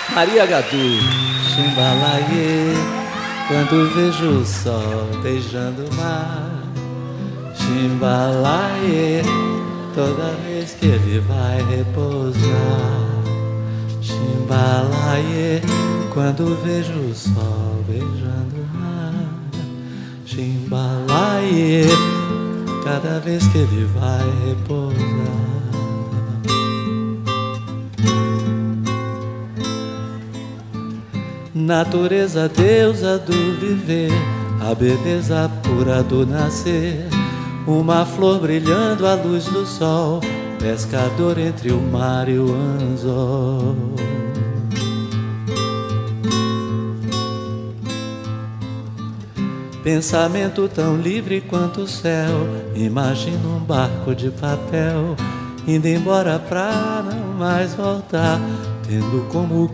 Maria Gadu. Chimbalaie, quando vejo o sol beijando o mar. Chimbalaie, toda vez que ele vai repousar. Chimbalaie, quando vejo o sol beijando o mar. Chimbalaie, cada vez que ele vai repousar. Natureza, deusa do viver, a beleza pura do nascer, uma flor brilhando à luz do sol, pescador entre o mar e o anzol. Pensamento tão livre quanto o céu, imagino um barco de papel, indo embora pra não mais voltar, tendo como